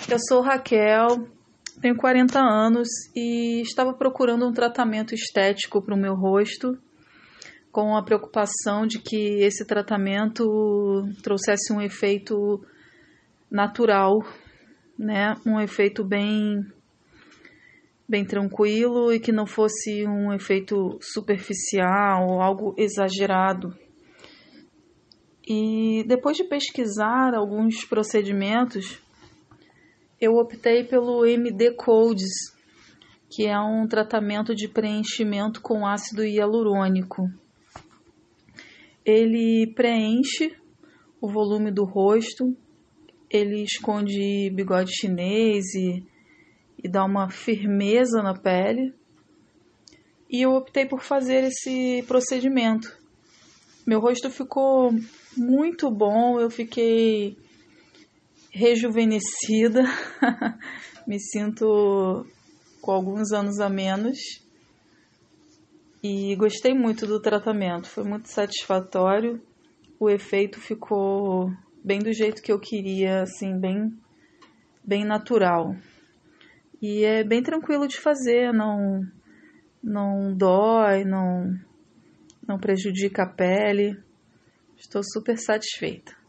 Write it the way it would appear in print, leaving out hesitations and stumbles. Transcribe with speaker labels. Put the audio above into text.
Speaker 1: Eu sou Raquel, tenho 40 anos e estava procurando um tratamento estético para o meu rosto, com a preocupação de que esse tratamento trouxesse um efeito natural, né? Um efeito bem tranquilo e que não fosse um efeito superficial ou algo exagerado. E depois de pesquisar alguns procedimentos, eu optei pelo MD Codes, que é um tratamento de preenchimento com ácido hialurônico. Ele preenche o volume do rosto, ele esconde bigode chinês e dá uma firmeza na pele. E eu optei por fazer esse procedimento. Meu rosto ficou muito bom, eu fiquei rejuvenescida, me sinto com alguns anos a menos e gostei muito do tratamento, foi muito satisfatório, o efeito ficou bem do jeito que eu queria, assim, bem natural. E é bem tranquilo de fazer, não dói, não prejudica a pele, estou super satisfeita.